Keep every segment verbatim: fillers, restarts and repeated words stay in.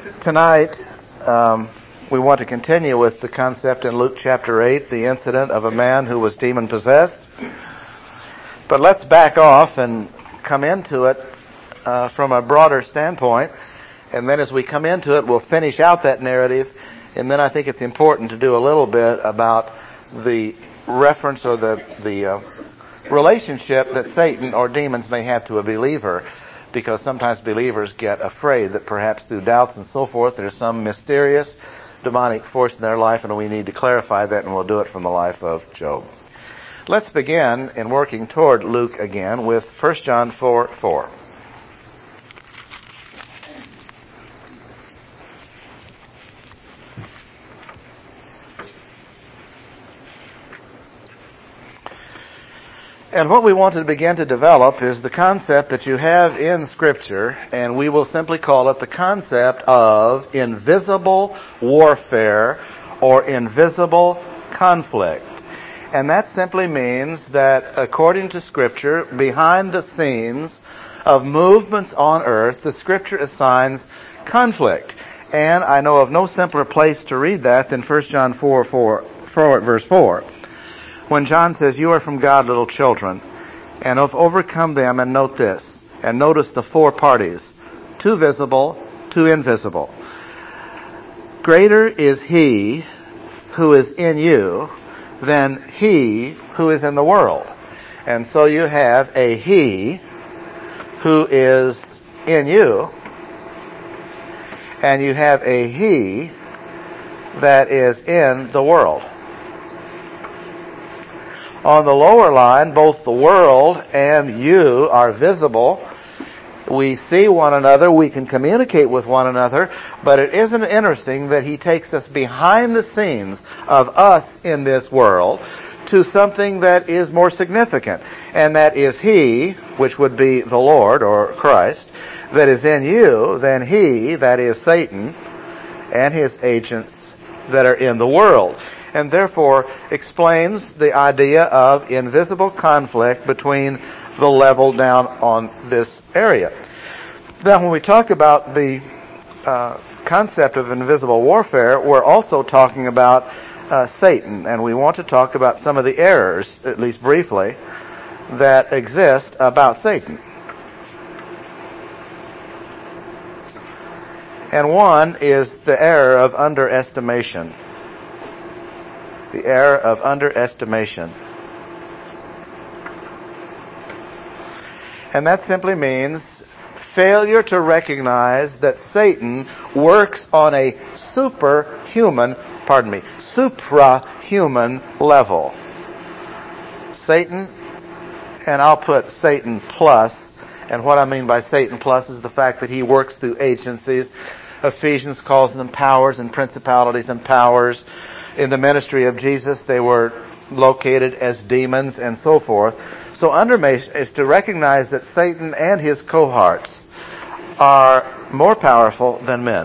Tonight, um, we want to continue with the concept in Luke chapter eight, the incident of a man who was demon-possessed. But let's back off and come into it uh, from a broader standpoint. And then as we come into it, we'll finish out that narrative. And then I think it's important to do a little bit about the reference or the, the uh, relationship that Satan or demons may have to a believer. Because sometimes believers get afraid that perhaps through doubts and so forth, there's some mysterious demonic force in their life, and we need to clarify that, and we'll do it from the life of Job. Let's begin in working toward Luke again with First John four four. And what we want to begin to develop is the concept that you have in Scripture, and we will simply call it the concept of invisible warfare or invisible conflict. And that simply means that according to Scripture, behind the scenes of movements on earth, the Scripture assigns conflict. And I know of no simpler place to read that than First John four, four, four, verse four. When John says, "You are from God, little children, and have overcome them," and note this, and notice the four parties, two visible, two invisible. "Greater is he who is in you than he who is in the world." And so you have a he who is in you, and you have a he that is in the world. On the lower line, both the world and you are visible. We see one another, we can communicate with one another, but it isn't interesting that he takes us behind the scenes of us in this world to something that is more significant, and that is he, which would be the Lord or Christ, that is in you than he, that is Satan, and his agents that are in the world. And therefore explains the idea of invisible conflict between the level down on this area. Now, when we talk about the uh, concept of invisible warfare, we're also talking about uh, Satan, and we want to talk about some of the errors, at least briefly, that exist about Satan. And one is the error of underestimation. The error of underestimation. And that simply means failure to recognize that Satan works on a superhuman, pardon me, suprahuman level. Satan, and I'll put Satan plus, and what I mean by Satan plus is the fact that he works through agencies. Ephesians calls them powers and principalities and powers. In the ministry of Jesus, they were located as demons and so forth. So underestimation is to recognize that Satan and his cohorts are more powerful than men.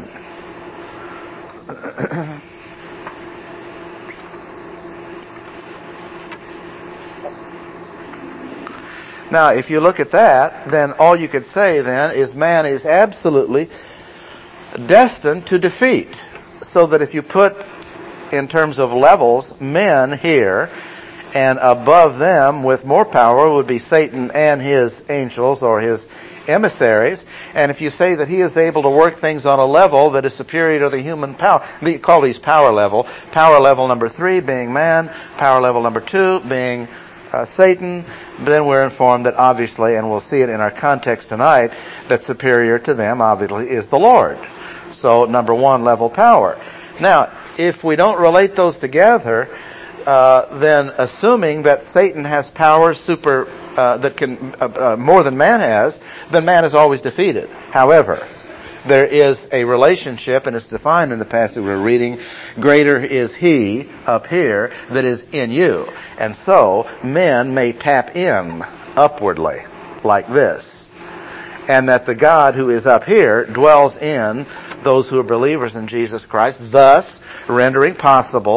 Now, if you look at that, then all you could say then is man is absolutely destined to defeat. So that if you put in terms of levels, men here, and above them with more power would be Satan and his angels or his emissaries. And if you say that he is able to work things on a level that is superior to the human power, we call these power level. Power level number three being man, power level number two being uh, Satan. Then we're informed that obviously, and we'll see it in our context tonight, that superior to them obviously is the Lord. So number one, level power. Now, if we don't relate those together, uh, then assuming that Satan has powers super uh, that can uh, uh, more than man has, then man is always defeated. However, there is a relationship, and it's defined in the passage we're reading. Greater is he up here that is in you, and so men may tap in upwardly like this, and that the God who is up here dwells in those who are believers in Jesus Christ, thus rendering possible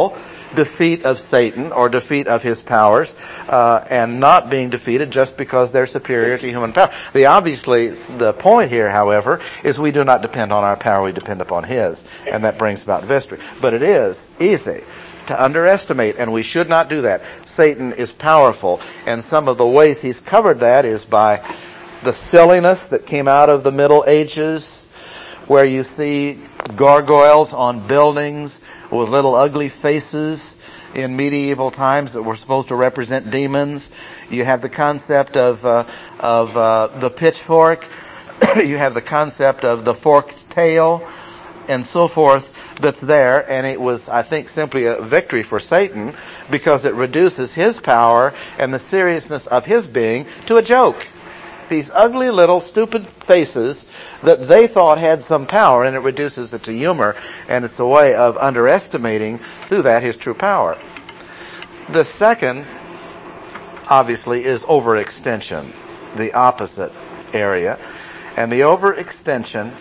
defeat of Satan or defeat of his powers, uh, and not being defeated just because they're superior to human power. The obviously, the point here, however, is we do not depend on our power, we depend upon his, and that brings about victory. But it is easy to underestimate, and we should not do that. Satan is powerful, and some of the ways he's covered that is by the silliness that came out of the Middle Ages, where you see gargoyles on buildings with little ugly faces in medieval times that were supposed to represent demons. You have the concept of uh, of uh, the pitchfork. You have the concept of the forked tail, and so forth, that's there. And it was, I think, simply a victory for Satan because it reduces his power and the seriousness of his being to a joke. These ugly little stupid faces that they thought had some power, and it reduces it to humor, and it's a way of underestimating through that his true power. The second, obviously, is overextension, the opposite area. And the overextension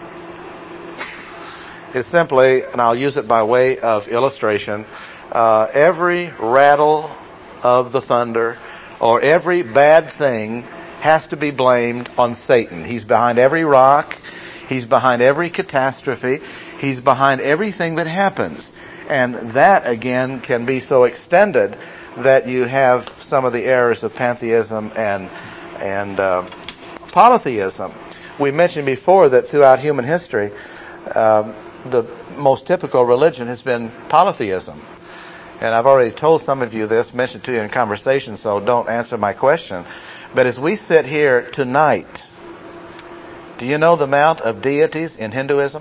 is simply, and I'll use it by way of illustration, uh, every rattle of the thunder or every bad thing has to be blamed on Satan. He's behind every rock. He's behind every catastrophe. He's behind everything that happens. And that, again, can be so extended that you have some of the errors of pantheism and and uh, polytheism. We mentioned before that throughout human history, um, the most typical religion has been polytheism. And I've already told some of you this, mentioned to you in conversation, so don't answer my question. But as we sit here tonight, do you know the amount of deities in Hinduism?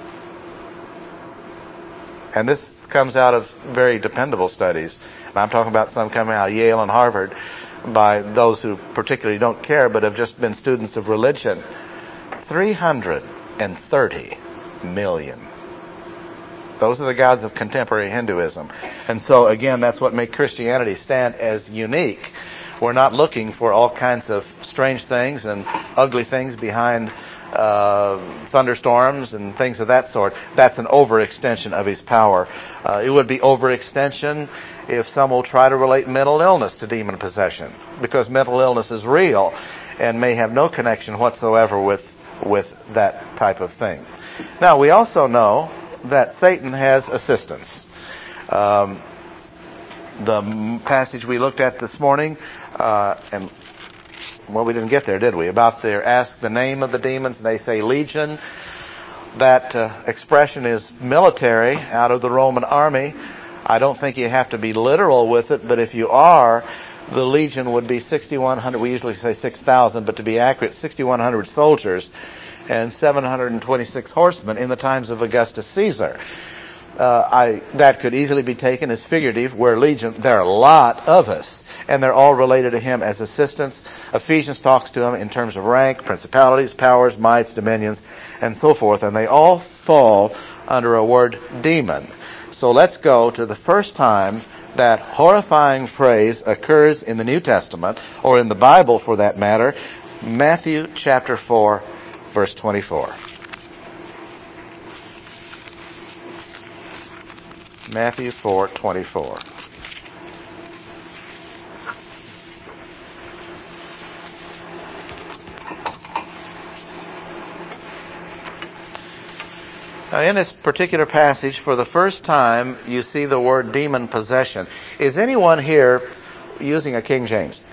And this comes out of very dependable studies. And I'm talking about some coming out of Yale and Harvard by those who particularly don't care but have just been students of religion. three hundred thirty million. Those are the gods of contemporary Hinduism. And so, again, that's what makes Christianity stand as unique. We're not looking for all kinds of strange things and ugly things behind uh thunderstorms and things of that sort. That's an overextension of his power. Uh, it would be overextension if some will try to relate mental illness to demon possession, because mental illness is real and may have no connection whatsoever with with that type of thing. Now, we also know that Satan has assistants. Um, the passage we looked at this morning, uh, and well, we didn't get there, did we? About their ask the name of the demons, and they say legion. That uh, expression is military, out of the Roman army. I don't think you have to be literal with it, but if you are, the legion would be sixty-one hundred. We usually say six thousand, but to be accurate, sixty-one hundred soldiers and seven hundred twenty-six horsemen in the times of Augustus Caesar. Uh, I, that could easily be taken as figurative, where legion, there are a lot of us, and they're all related to him as assistants. Ephesians talks to him in terms of rank, principalities, powers, mights, dominions, and so forth, and they all fall under a word demon. So let's go to the first time that horrifying phrase occurs in the New Testament, or in the Bible for that matter, Matthew chapter four, verse twenty-four. Matthew four twenty-four. Now, in this particular passage, for the first time, you see the word demon possession. Is anyone here using a King James?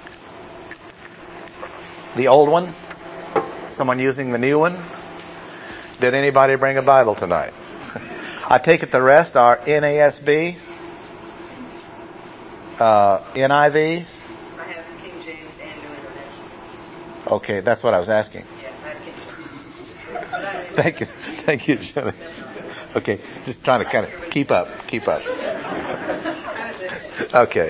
The old one? Someone using the new one? Did anybody bring a Bible tonight? I take it the rest are N A S B, uh, N I V. I have King James and New International. Okay, that's what I was asking. Yeah, I have King James. Thank you, thank you, Jenny. Okay, just trying to kind of keep up, keep up. Okay.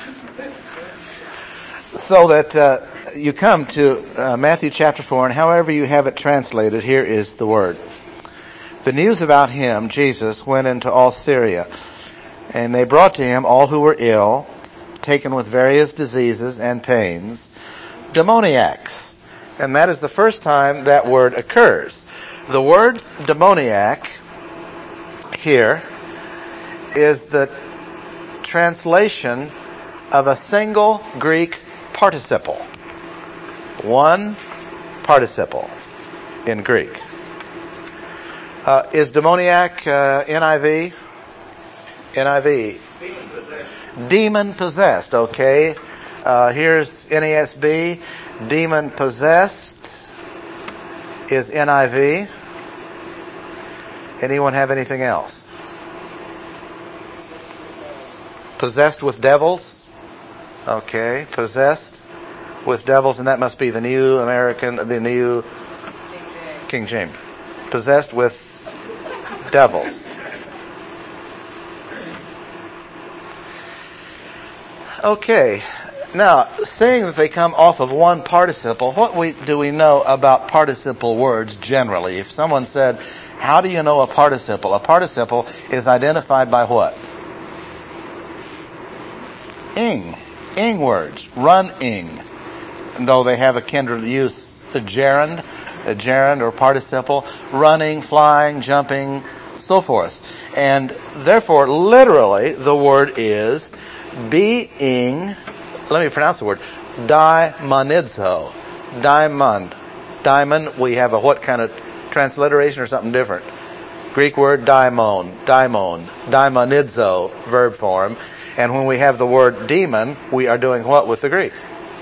So that uh, you come to uh, Matthew chapter four, and however you have it translated, here is the word. The news about him, Jesus, went into all Syria, and they brought to him all who were ill, taken with various diseases and pains, demoniacs. And that is the first time that word occurs. The word demoniac here is the translation of a single Greek participle. One participle in Greek. Uh, is demoniac uh, N I V? N I V. Demon possessed. Okay. Uh, here's N A S B. Demon possessed is N I V. Anyone have anything else? Possessed with devils. Okay. Possessed with devils, and that must be the New American, the New King James. Possessed with devils. Okay. Now, saying that they come off of one participle, what we, do we know about participle words generally? If someone said, how do you know a participle? A participle is identified by what? Ing. Ing words. Run-ing. Though they have a kindred use, a gerund, a gerund or participle, running, flying, jumping, so forth. And therefore, literally, the word is being, let me pronounce the word, daimonizo. Daimon. Daimon, we have a what kind of transliteration or something different? Greek word daimon, daimon, daimonizo, verb form. And when we have the word demon, we are doing what with the Greek?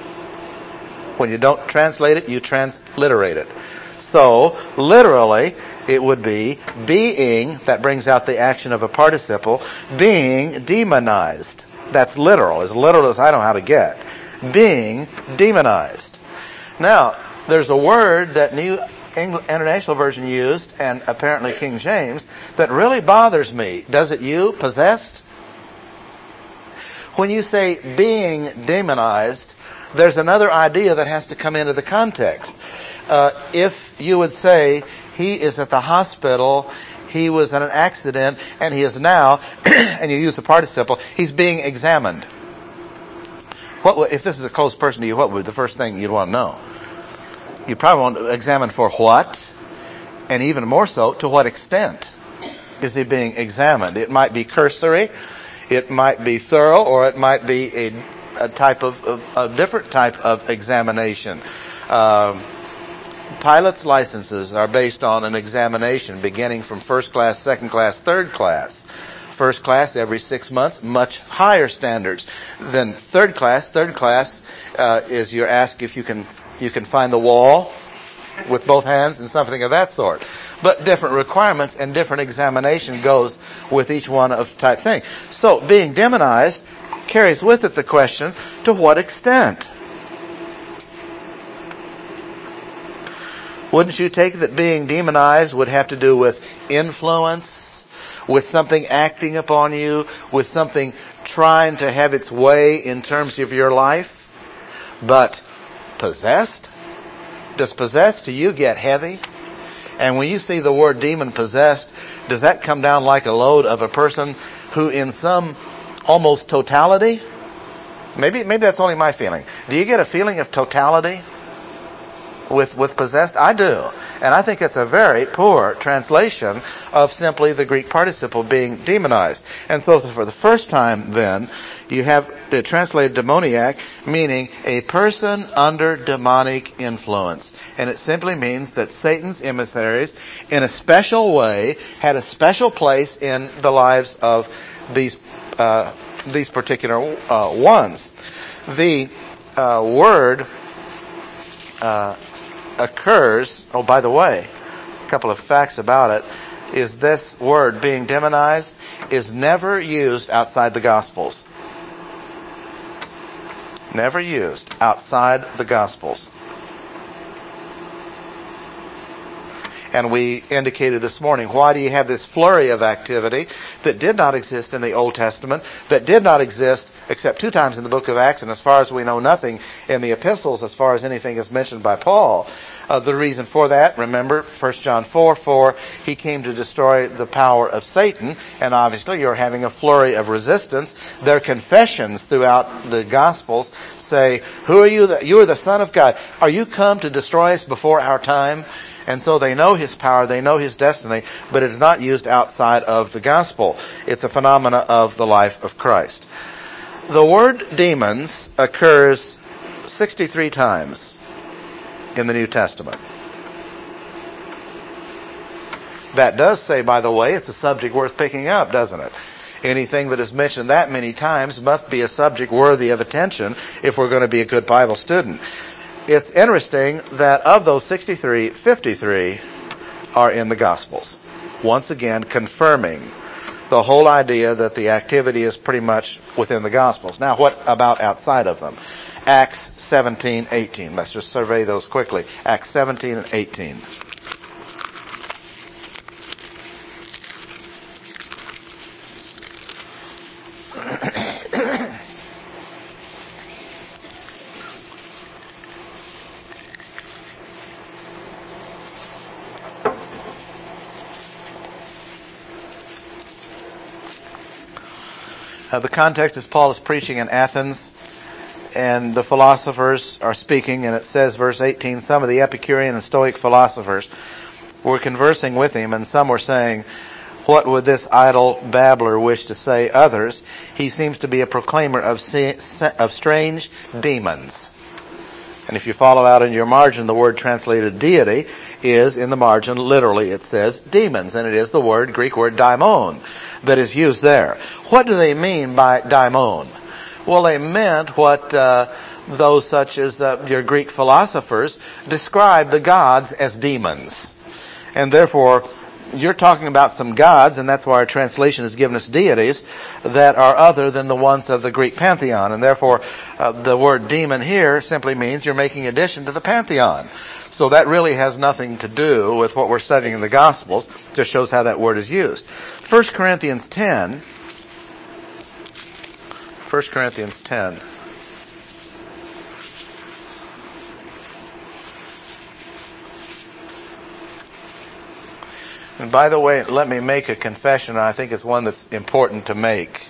When you don't translate it, you transliterate it. So, literally, it would be being, that brings out the action of a participle, being demonized. That's literal, as literal as I know how to get. Being demonized. Now, there's a word that New English International Version used, and apparently King James, that really bothers me. Does it you? Possessed? When you say being demonized, there's another idea that has to come into the context. Uh, if you would say, he is at the hospital, he was in an accident, and he is now, and you use the participle, he's being examined. What would, if this is a close person to you, what would be the first thing you'd want to know? You'd probably want to examine for what, and even more so, to what extent is he being examined? It might be cursory, it might be thorough, or it might be a, a type of, of, a different type of examination. Um, Pilot's licenses are based on an examination beginning from first class, second class, third class. First class every six months, much higher standards than third class. Third class uh, is you're asked if you can you can find the wall with both hands and something of that sort. But different requirements and different examination goes with each one of type thing. So being demonized carries with it the question, to what extent? Wouldn't you take that being demonized would have to do with influence, with something acting upon you, with something trying to have its way in terms of your life? But possessed? Does possessed to you get heavy? And when you see the word demon possessed, does that come down like a load of a person who in some almost totality? Maybe, maybe that's only my feeling. Do you get a feeling of totality with, with possessed? I do. And I think it's a very poor translation of simply the Greek participle being demonized. And so for the first time then, you have the translated demoniac, meaning a person under demonic influence. And it simply means that Satan's emissaries, in a special way, had a special place in the lives of these uh, these particular uh, ones. The uh, word uh, occurs, oh, by the way, a couple of facts about it, is this word, being demonized, is never used outside the Gospels. Never used outside the Gospels. And we indicated this morning, why do you have this flurry of activity that did not exist in the Old Testament, that did not exist except two times in the book of Acts, and as far as we know, nothing in the epistles as far as anything is mentioned by Paul? Uh, the reason for that, remember, First John four four, he came to destroy the power of Satan, and obviously you're having a flurry of resistance. Their confessions throughout the Gospels say, who are you? That you are the Son of God. Are you come to destroy us before our time? And so they know his power, they know his destiny, but it is not used outside of the gospel. It's a phenomena of the life of Christ. The word demons occurs sixty-three times in the New Testament. That does say, by the way, it's a subject worth picking up, doesn't it? Anything that is mentioned that many times must be a subject worthy of attention if we're going to be a good Bible student. It's interesting that of those sixty-three, fifty-three are in the Gospels. Once again, confirming the whole idea that the activity is pretty much within the Gospels. Now, what about outside of them? Acts seventeen, eighteen. Let's just survey those quickly. Acts seventeen and eighteen. Uh, the context is Paul is preaching in Athens, and the philosophers are speaking, and it says, verse eighteen, some of the Epicurean and Stoic philosophers were conversing with him, and some were saying, what would this idle babbler wish to say? Others, he seems to be a proclaimer of, of strange demons. And if you follow out in your margin, the word translated deity is in the margin, literally it says demons, and it is the word, Greek word daimon, that is used there. What do they mean by daimon? Well, they meant what uh, those such as uh, your Greek philosophers described the gods as demons. And therefore, you're talking about some gods, and that's why our translation has given us deities that are other than the ones of the Greek pantheon. And therefore, uh, the word demon here simply means you're making addition to the pantheon. So that really has nothing to do with what we're studying in the Gospels. Just shows how that word is used. First Corinthians ten. First Corinthians ten. And by the way, let me make a confession, and I think it's one that's important to make.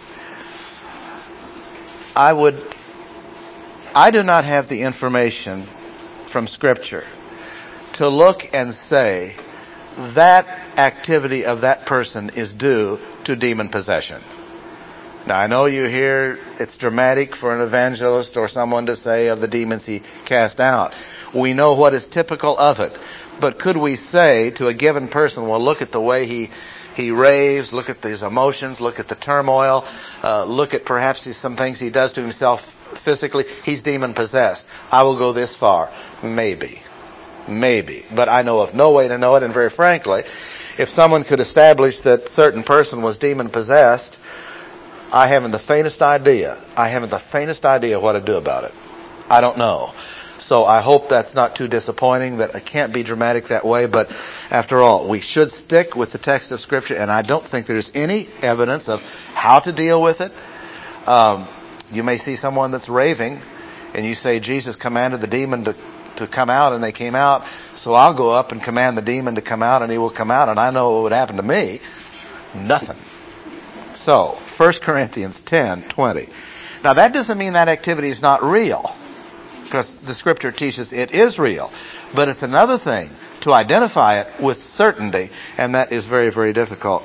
I would, I do not have the information from Scripture to look and say that activity of that person is due to demon possession. Now, I know you hear it's dramatic for an evangelist or someone to say of the demons he cast out. We know what is typical of it. But could we say to a given person, well, look at the way he he raves, look at his emotions, look at the turmoil, uh, look at perhaps some things he does to himself physically, he's demon-possessed. I will go this far. Maybe. Maybe. But I know of no way to know it, and very frankly, if someone could establish that certain person was demon-possessed, I haven't the faintest idea. I haven't the faintest idea what to do about it. I don't know. So I hope that's not too disappointing, that it can't be dramatic that way. But after all, we should stick with the text of Scripture, and I don't think there's any evidence of how to deal with it. Um, you may see someone that's raving, and you say Jesus commanded the demon to, to come out, and they came out. So I'll go up and command the demon to come out, and he will come out, and I know what would happen to me. Nothing. So, First Corinthians ten twenty. Now that doesn't mean that activity is not real, because the Scripture teaches it is real. But it's another thing to identify it with certainty, and that is very, very difficult.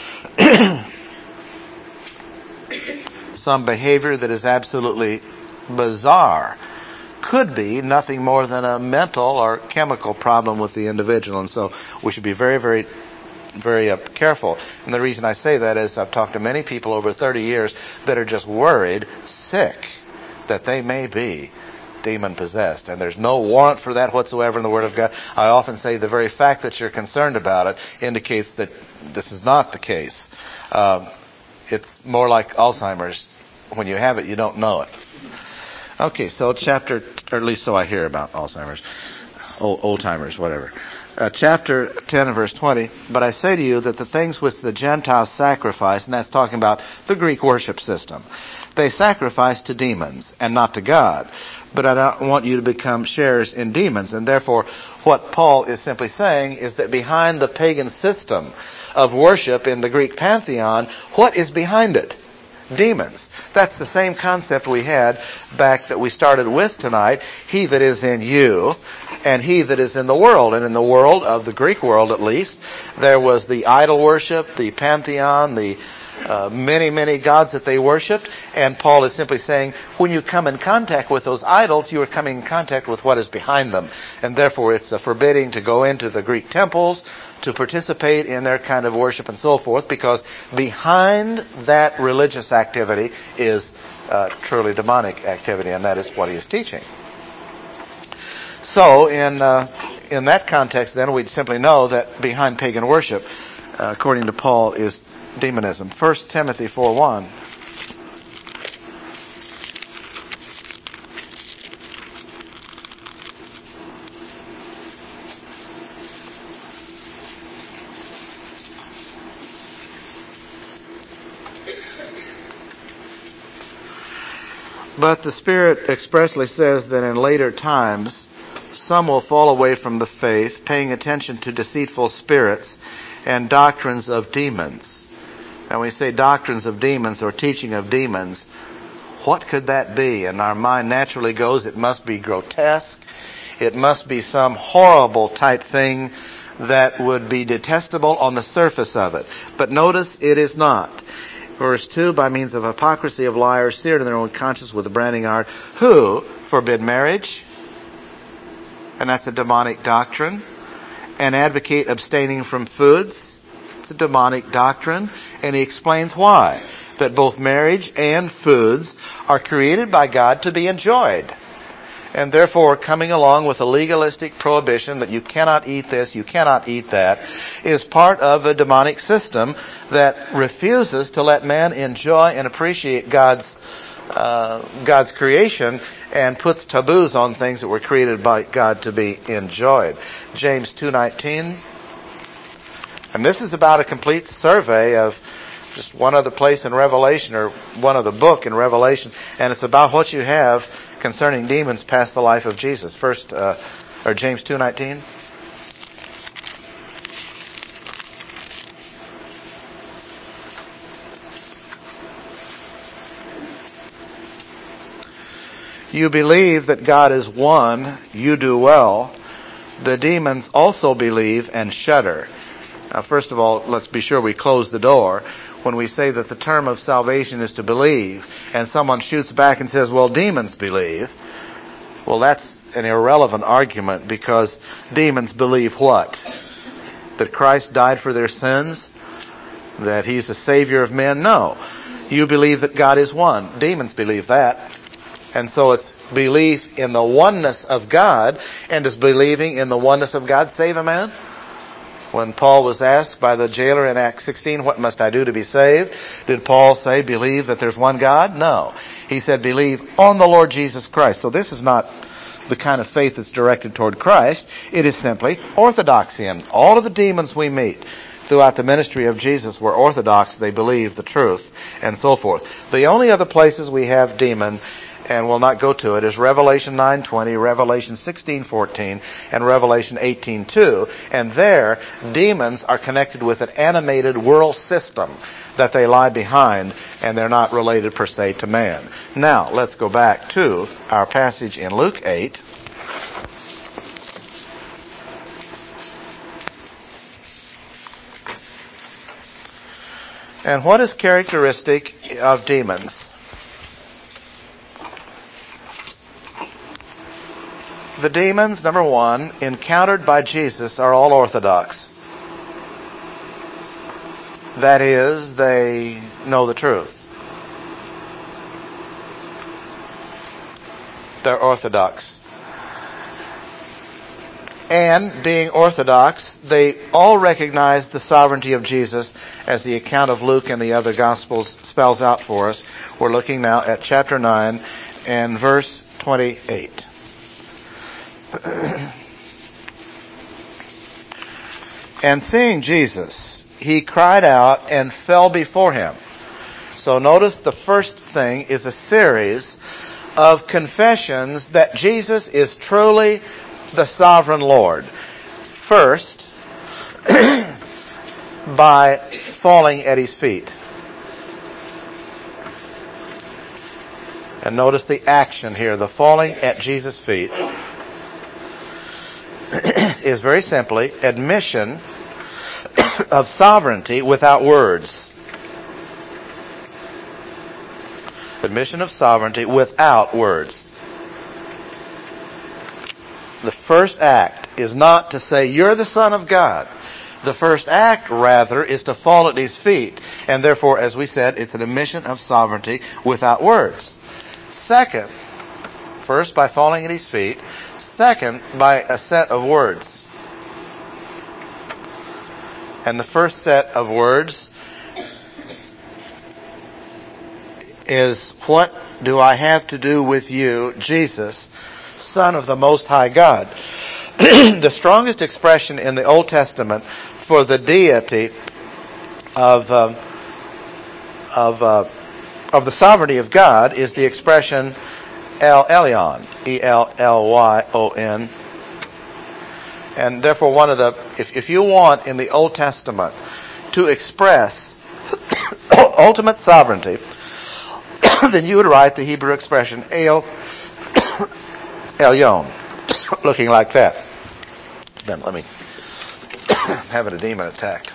Some behavior that is absolutely bizarre could be nothing more than a mental or chemical problem with the individual, and so we should be very, very very uh, careful. And the reason I say that is I've talked to many people over thirty years that are just worried, sick, that they may be demon-possessed. And there's no warrant for that whatsoever in the Word of God. I often say the very fact that you're concerned about it indicates that this is not the case. Um, it's more like Alzheimer's. When you have it, you don't know it. Okay, so chapter, or at least so I hear about Alzheimer's. Old, old-timers, whatever. Uh, chapter ten and verse twenty, but I say to you that the things which the Gentiles sacrifice, and that's talking about the Greek worship system, they sacrifice to demons and not to God. But I don't want you to become sharers in demons. And therefore, what Paul is simply saying is that behind the pagan system of worship in the Greek pantheon, what is behind it? demons. That's the same concept we had back that we started with tonight. He that is in you and he that is in the world. And in the world, of the Greek world at least, there was the idol worship, the pantheon, the uh, many, many gods that they worshipped. And Paul is simply saying, when you come in contact with those idols, you are coming in contact with what is behind them. And therefore it's a forbidding to go into the Greek temples, to participate in their kind of worship and so forth, because behind that religious activity is uh, truly demonic activity, and that is what he is teaching. So in uh, in that context, then, we'd simply know that behind pagan worship, uh, according to Paul, is demonism. First Timothy four one. But the Spirit expressly says that in later times, some will fall away from the faith, paying attention to deceitful spirits and doctrines of demons. And when we say doctrines of demons or teaching of demons, what could that be? And our mind naturally goes, it must be grotesque. It must be some horrible type thing that would be detestable on the surface of it. But notice, it is not. Verse two, by means of hypocrisy of liars, seared in their own conscience with a branding iron, who forbid marriage, and that's a demonic doctrine, and advocate abstaining from foods. It's a demonic doctrine, and he explains why. That both marriage and foods are created by God to be enjoyed. And therefore, coming along with a legalistic prohibition that you cannot eat this, you cannot eat that, is part of a demonic system that refuses to let man enjoy and appreciate God's uh, God's creation, and puts taboos on things that were created by God to be enjoyed. James two nineteen. And this is about a complete survey of just one other place in Revelation, or one other book in Revelation, and it's about what you have concerning demons past the life of Jesus. First, uh, or James two nineteen. You believe that God is one, you do well. The demons also believe and shudder. Now, first of all, let's be sure we close the door. When we say that the term of salvation is to believe, and someone shoots back and says, well, demons believe, well, that's an irrelevant argument, because demons believe what? That Christ died for their sins? That He's the Savior of men? No. You believe that God is one. Demons believe that. And so it's belief in the oneness of God, and does believing in the oneness of God save a man? When Paul was asked by the jailer in Acts sixteen, what must I do to be saved? Did Paul say, believe that there's one God? No. He said, believe on the Lord Jesus Christ. So this is not the kind of faith that's directed toward Christ. It is simply orthodoxy. And all of the demons we meet throughout the ministry of Jesus were orthodox. They believed the truth, and so forth. The only other places we have demon, and we'll not go to it, is Revelation nine twenty, Revelation sixteen fourteen, and Revelation eighteen two. And there, demons are connected with an animated world system that they lie behind, and they're not related per se to man. Now, let's go back to our passage in Luke eight. And what is characteristic of demons? The demons, number one, encountered by Jesus are all orthodox. That is, they know the truth. They're orthodox. And being orthodox, they all recognize the sovereignty of Jesus, as the account of Luke and the other Gospels spells out for us. We're looking now at chapter nine and verse twenty-eight. And seeing Jesus, he cried out and fell before him. So notice the first thing is a series of confessions that Jesus is truly the sovereign Lord. First, by falling at his feet. And notice the action here. The falling at Jesus' feet is very simply admission of sovereignty without words. Admission of sovereignty without words. The first act is not to say, you're the Son of God. The first act, rather, is to fall at His feet. And therefore, as we said, it's an admission of sovereignty without words. Second, first by falling at His feet. Second, by a set of words. And the first set of words is, what do I have to do with you, Jesus, Son of the Most High God? The strongest expression in the Old Testament for the deity of um, of uh, of the sovereignty of God is the expression El Elyon, E L L Y O N. And therefore, one of the if if you want in the Old Testament to express ultimate sovereignty, then you would write the Hebrew expression El Elyon, looking like that. Then let me having a demon attacked.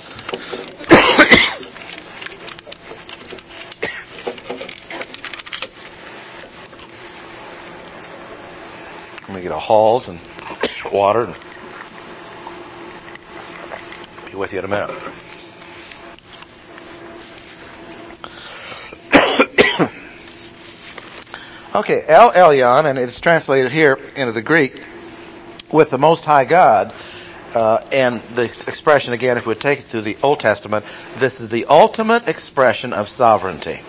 Let me get a Halls and water and be with you in a minute. Okay, El Elyon, and it's translated here into the Greek with the Most High God, uh, and the expression again, if we take it through the Old Testament, this is the ultimate expression of sovereignty.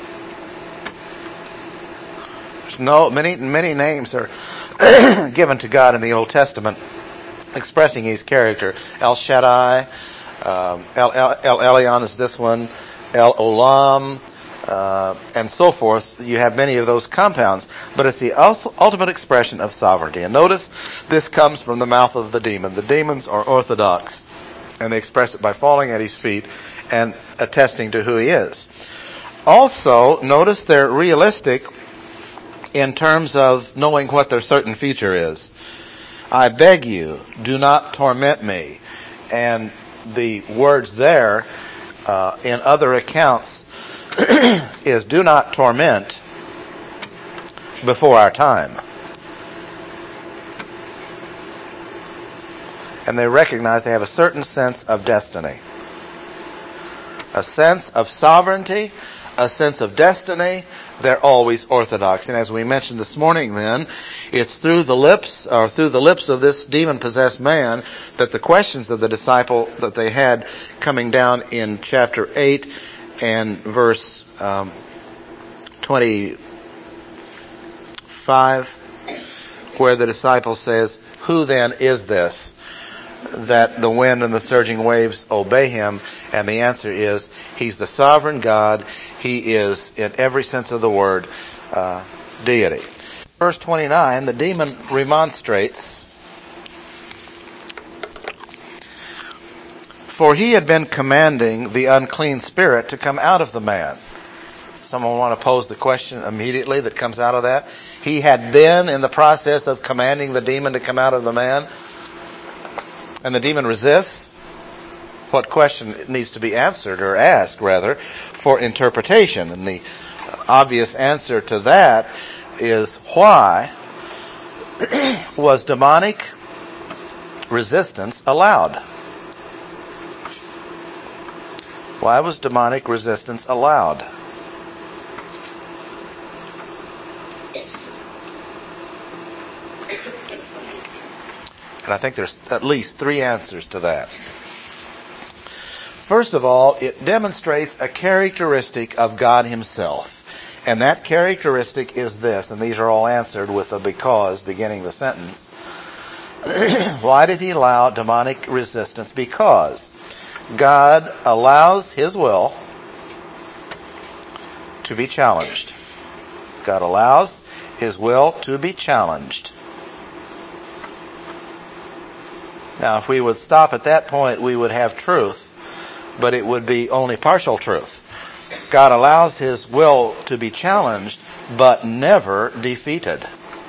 There's no many many names are given to God in the Old Testament, expressing His character. El Shaddai, um, El, El, El Elyon is this one, El Olam. Uh, and so forth. You have many of those compounds, but it's the ultimate expression of sovereignty. And notice, this comes from the mouth of the demon. The demons are orthodox, and they express it by falling at His feet and attesting to who He is. Also, notice they're realistic in terms of knowing what their certain feature is. I beg you, do not torment me. And the words there, uh, in other accounts, is do not torment before our time. And they recognize they have a certain sense of destiny. A sense of sovereignty, a sense of destiny. They're always orthodox. And as we mentioned this morning then, it's through the lips, or through the lips of this demon-possessed man, that the questions of the disciple that they had coming down in chapter eight and verse um, twenty-five, where the disciple says, who then is this that the wind and the surging waves obey Him? And the answer is, He's the sovereign God. He is, in every sense of the word, uh, deity. Verse twenty-nine, the demon remonstrates, for he had been commanding the unclean spirit to come out of the man. Someone want to pose the question immediately that comes out of that? He had been in the process of commanding the demon to come out of the man, and the demon resists. What question needs to be answered, or asked rather, for interpretation? And the obvious answer to that is, why was demonic resistance allowed? Why was demonic resistance allowed? And I think there's at least three answers to that. First of all, it demonstrates a characteristic of God Himself. And that characteristic is this, and these are all answered with a because beginning the sentence. Why did He allow demonic resistance? Because God allows His will to be challenged. God allows His will to be challenged. Now, if we would stop at that point, we would have truth, but it would be only partial truth. God allows his will to be challenged, but never defeated.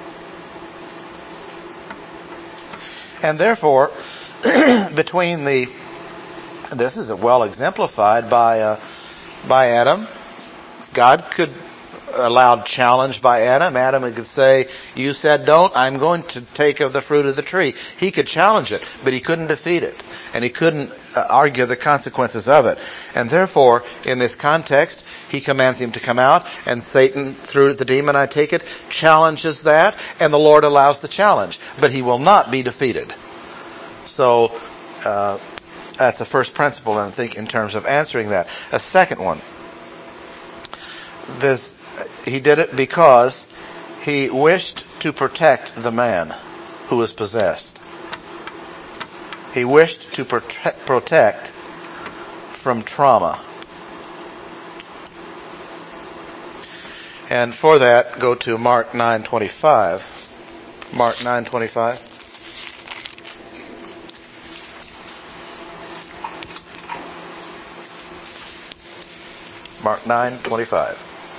And therefore, between the, this is well exemplified by uh, by Adam. God could allow challenge by Adam. Adam could say, "You said don't. I'm going to take of the fruit of the tree." He could challenge it, but he couldn't defeat it, and he couldn't uh, argue the consequences of it. And therefore, in this context, he commands him to come out, and Satan, through the demon, I take it, challenges that, and the Lord allows the challenge, but he will not be defeated. So, uh, that's the first principle, and I think in terms of answering that. A second one. This, he did it because he wished to protect the man who was possessed. He wished to protect, protect from trauma. And for that, go to Mark nine twenty-five. Mark nine twenty-five. Mark nine twenty-five.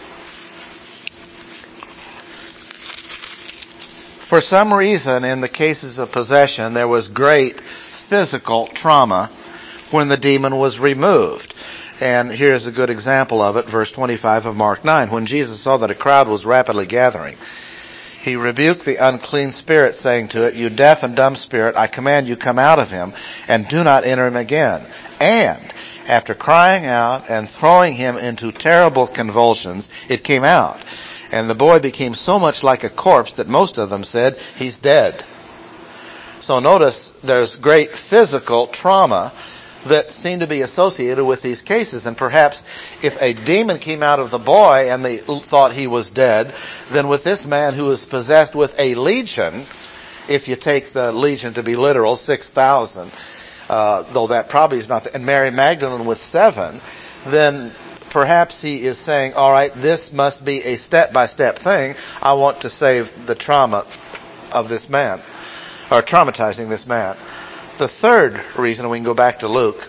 For some reason, in the cases of possession, there was great physical trauma when the demon was removed. And here's a good example of it, verse twenty-five of Mark nine. When Jesus saw that a crowd was rapidly gathering, he rebuked the unclean spirit, saying to it, "You deaf and dumb spirit, I command you, come out of him, and do not enter him again." And after crying out and throwing him into terrible convulsions, it came out. And the boy became so much like a corpse that most of them said, "He's dead." So notice there's great physical trauma that seemed to be associated with these cases. And perhaps if a demon came out of the boy and they thought he was dead, then with this man who was possessed with a legion, if you take the legion to be literal, six thousand, uh, though that probably is not, the, and Mary Magdalene with seven, then perhaps he is saying, all right, this must be a step-by-step thing. I want to save the trauma of this man, or traumatizing this man. The third reason, we can go back to Luke,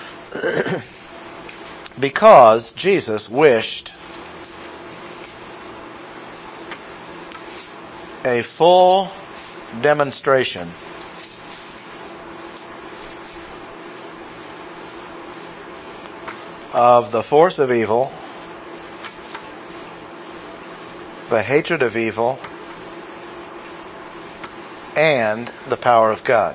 because Jesus wished a full demonstration of the force of evil, the hatred of evil, and the power of God.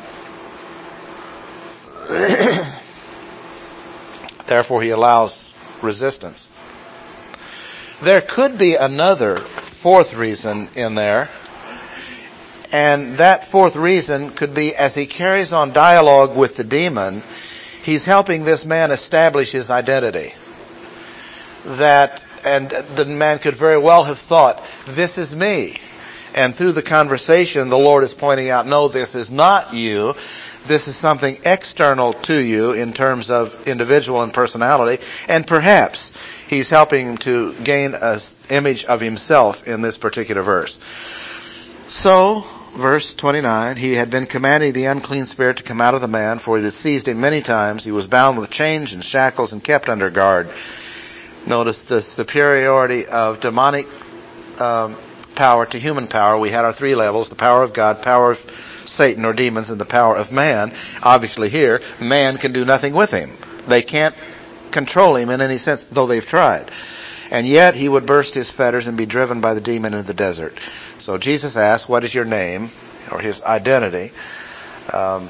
Therefore, he allows resistance. There could be another fourth reason in there, and that fourth reason could be, as he carries on dialogue with the demon, he's helping this man establish his identity. That, and the man could very well have thought, "This is me." And through the conversation, the Lord is pointing out, no, this is not you. This is something external to you in terms of individual and personality. And perhaps he's helping to gain an image of himself in this particular verse. So, verse twenty-nine, he had been commanding the unclean spirit to come out of the man, for it had seized him many times. He was bound with chains and shackles and kept under guard. Notice the superiority of demonic um, power to human power. We had our three levels: the power of God, power of Satan or demons, and the power of man. Obviously here, man can do nothing with him. They can't control him in any sense, though they've tried. And yet he would burst his fetters and be driven by the demon into the desert. So Jesus asks, what is your name? Or his identity. Um,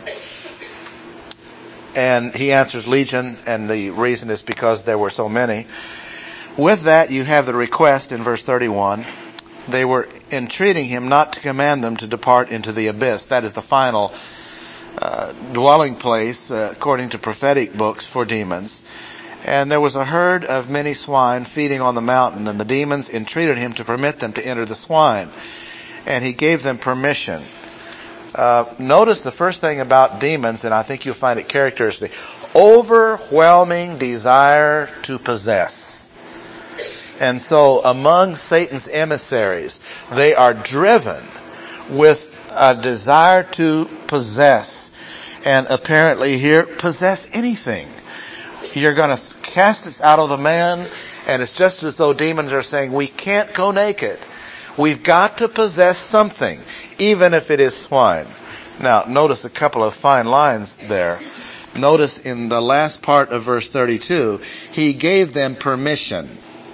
and he answers Legion, and the reason is because there were so many. With that, you have the request in verse thirty-one. They were entreating him not to command them to depart into the abyss. That is the final uh, dwelling place, uh, according to prophetic books, for demons. And there was a herd of many swine feeding on the mountain, and the demons entreated him to permit them to enter the swine. And he gave them permission. Uh, notice the first thing about demons, and I think you'll find it characteristic: overwhelming desire to possess. And so among Satan's emissaries, they are driven with a desire to possess. And apparently here, possess anything. You're going to cast it out of the man, And it's just as though demons are saying, we can't go naked. We've got to possess something, even if it is swine. Now, notice a couple of fine lines there. Notice in the last part of verse thirty-two, he gave them permission.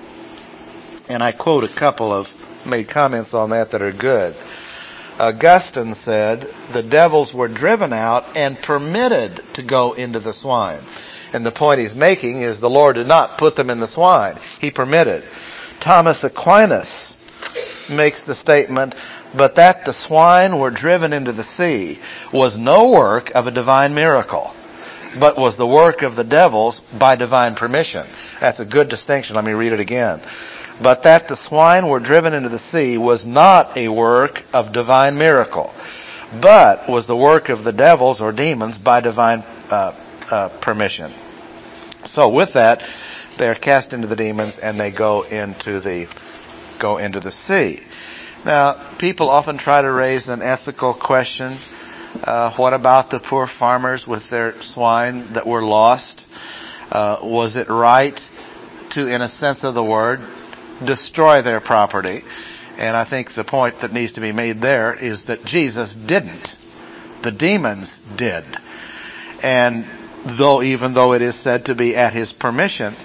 And I quote a couple of, made comments on that that are good. Augustine said, the devils were driven out and permitted to go into the swine. And the point he's making is the Lord did not put them in the swine. He permitted. Thomas Aquinas makes the statement, but that the swine were driven into the sea was no work of a divine miracle, but was the work of the devils by divine permission. That's a good distinction. Let me read it again. But that the swine were driven into the sea was not a work of divine miracle, but was the work of the devils or demons by divine uh, uh, permission. So with that, they're cast into the demons and they go into the go into the sea. Now, people often try to raise an ethical question. Uh, what about the poor farmers with their swine that were lost? Uh, was it right to, in a sense of the word, destroy their property? And I think the point that needs to be made there is that Jesus didn't. The demons did. And though, even though it is said to be at his permission.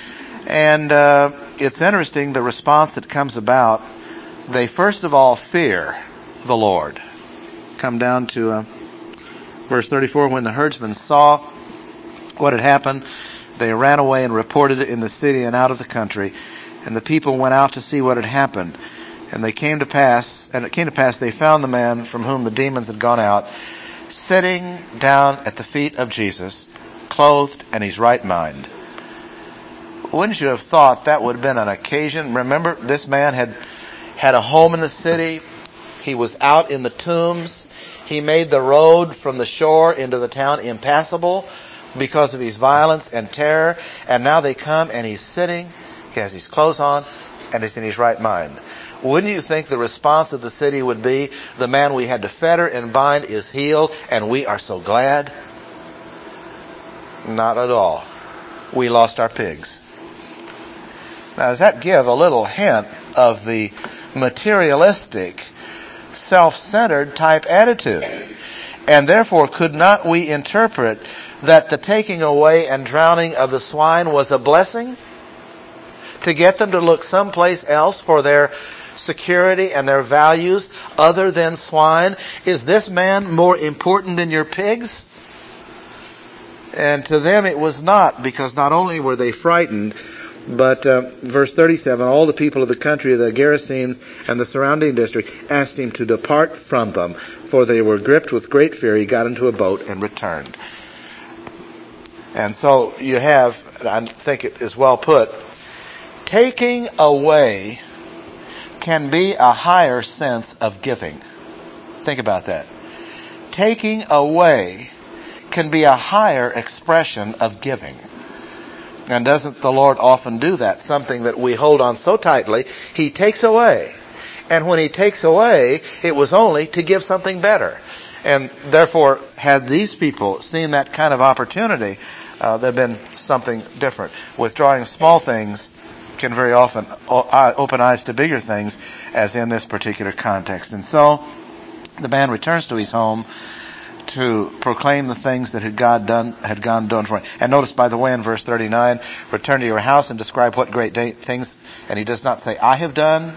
And uh, it's interesting, the response that comes about. They first of all fear the Lord. Come down to uh, verse thirty-four. When the herdsmen saw what had happened, they ran away and reported it in the city and out of the country. And the people went out to see what had happened. And they came to pass, and it came to pass they found the man from whom the demons had gone out, sitting down at the feet of Jesus, clothed in his right mind. Wouldn't you have thought that would have been an occasion? Remember, this man had had a home in the city. He was out in the tombs. He made the road from the shore into the town impassable because of his violence and terror. And now they come and he's sitting. He has his clothes on and he's in his right mind. Wouldn't you think the response of the city would be, the man we had to fetter and bind is healed and we are so glad? Not at all. We lost our pigs. Now, does that give a little hint of the materialistic, self-centered type attitude? And therefore, could not we interpret that the taking away and drowning of the swine was a blessing? To get them to look someplace else for their security and their values other than swine? Is this man more important than your pigs? And to them it was not, because not only were they frightened, but uh, verse thirty-seven, all the people of the country of the Gerasenes and the surrounding district asked him to depart from them, for they were gripped with great fear. He got into a boat and returned. And so you have, I think it is well put, taking away can be a higher sense of giving. Think about that. Taking away can be a higher expression of giving. And doesn't the Lord often do that? Something that we hold on so tightly, He takes away. And when He takes away, it was only to give something better. And therefore, had these people seen that kind of opportunity, uh, there'd been something different. Withdrawing small things can very often open eyes to bigger things, as in this particular context. And so, the man returns to his home to proclaim the things that had God done, had gone done for him. And notice, by the way, in verse thirty-nine, return to your house and describe what great things, and he does not say, I have done.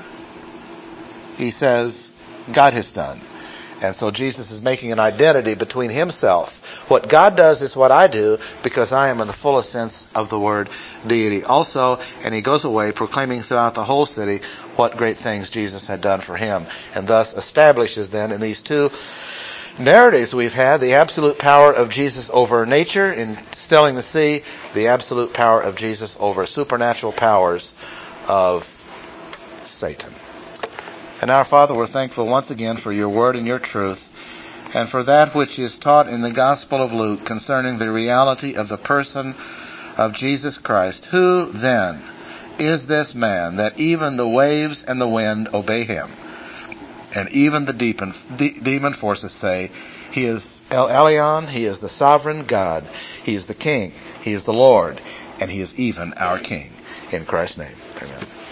He says, God has done. And so Jesus is making an identity between himself. What God does is what I do, because I am in the fullest sense of the word deity also. And he goes away proclaiming throughout the whole city what great things Jesus had done for him. And thus establishes then in these two narratives we've had the absolute power of Jesus over nature in stilling the sea, the absolute power of Jesus over supernatural powers of Satan. And our Father, we're thankful once again for your word and your truth, and for that which is taught in the Gospel of Luke concerning the reality of the person of Jesus Christ. Who then is this man that even the waves and the wind obey him? And even the demon, de- demon forces say, He is El Elyon, He is the sovereign God, He is the King, He is the Lord, and He is even our King. In Christ's name, amen.